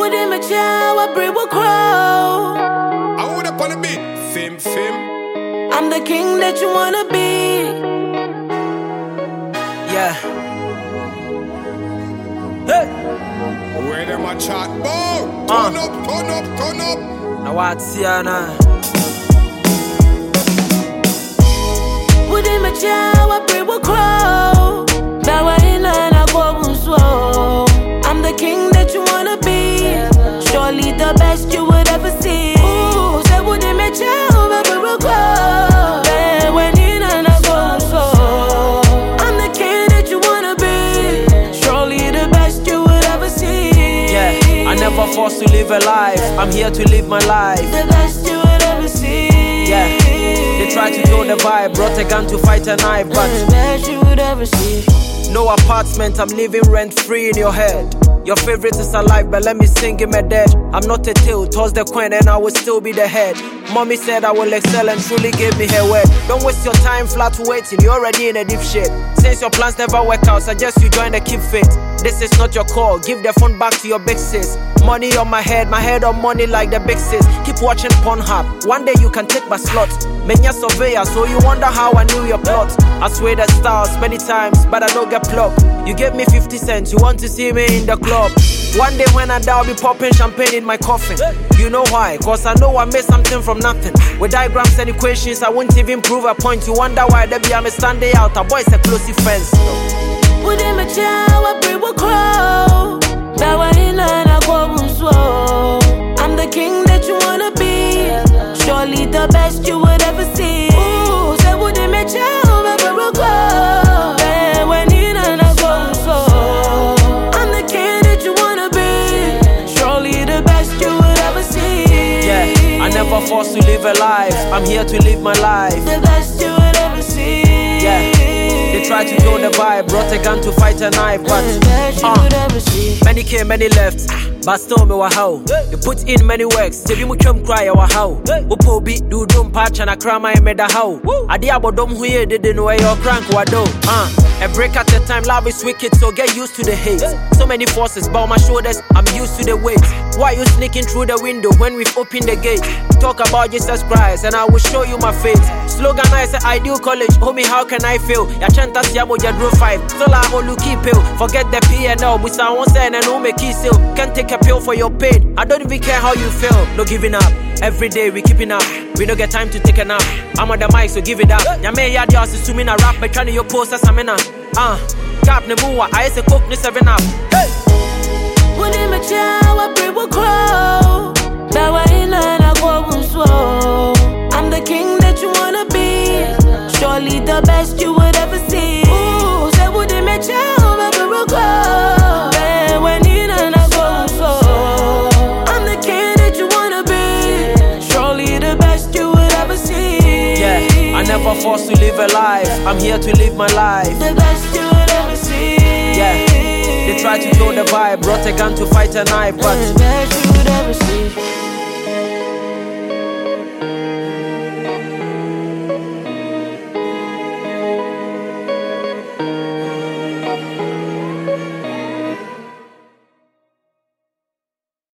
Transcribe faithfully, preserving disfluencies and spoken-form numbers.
Wouldn't my child, I pray will grow. I would up on a bit, fim, fim. I'm the king that you wanna be. Yeah. Hey. Where them a chat bout? Uh. Turn up, turn up, turn up. Now what's here now? Wouldn't my child, I pray will grow. Now I ain't learn, I go slow. I'm the king that you wanna be. Surely the best you would ever see. Ooh, say wouldn't my child, I pray will grow. Yeah, when you learn, I go slow. I'm the king that you wanna be. Surely the best you would ever see. Yeah, I never forced to live a life. I'm here to live my life. The best you would ever see. Yeah, they try to kill the vibe, brought a gun to fight a knife, but the best you would ever see. No apartment, I'm living rent free in your head. Your favorite is alive, but let me sing in my dead. I'm not a tail, toss the coin and I will still be the head. Mommy said I will excel and truly gave me her word. Don't waste your time flat waiting, you're already in a deep shit. Since your plans never work out, suggest you join the Keep Fit. This is not your call, give the phone back to your big sis. Money on my head, my head on money like the big sis. Keep watching Pornhub, one day you can take my slot. Many surveyor, so you wonder how I knew your plot. I swear the stars many times, but I don't get plucked. You gave me fifty cents, you want to see me in the club. One day when I die, I'll be popping champagne in my coffin. You know why? Cause I know I made something from nothing. With diagrams and equations, I won't even prove a point. You wonder why there be I'm standing out, a boy's a close friends. Wouldn't my child, I pray will grow. Now I ain't learn, I go slow. I'm the king that you wanna be. Surely the best you would ever see. Ooh, say wouldn't my child, I pray will grow. Yeah, when you learn, I go slow. I'm the king that you wanna be. Surely the best you would ever see. Yeah, I never forced to live a life. I'm here to live my life. The best you would ever see. Yeah. They tried to kill the vibe, brought a gun to fight a knife, but uh, many came, many left, but still me wa how. You put in many works, till you chum cry wa how. Upo beat do dum patch and a crama I made a how. Adi abo dom huye didn't know your crank wa do. Uh, a break at a time, love is wicked, so get used to the hate. So many forces bow my shoulders, I'm used to the weight. Why you sneaking through the window when we've opened the gate? Talk about Jesus Christ and I will show you my face. Slogan I say ideal college, homie how can I feel? Ya chanta siamo ya draw five, so la mo lucky pill. Forget the P and L, we sound one send and no make it still. Can't take a pill for your pain, I don't even care how you feel. No giving up, every day we keeping up. We don't get time to take a nap. I'm on the mic so give it up. Ya me ya dios assuming a rap, but trying to your post as I'm in a Uh, cap ne mua, I say cook ni seven up. Hey! Wouldn't my child, I pray will grow. Now I ain't learn, I go slow. I'm the king that you wanna be. Surely the best you would ever see. Ooh, say wouldn't my child, I pray will grow. Yeah, when you learn, I go slow. I'm the king that you wanna be. Surely the best you would ever see. Yeah, I never forced to live a life. I'm here to live my life. The best you would ever see. Yeah, they tried to kill the vibe, brought a gun to fight a knife, but the best you would ever see.